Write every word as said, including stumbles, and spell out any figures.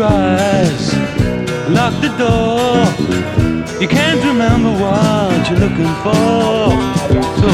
eyes, lock the door. You can't remember what you're looking for. So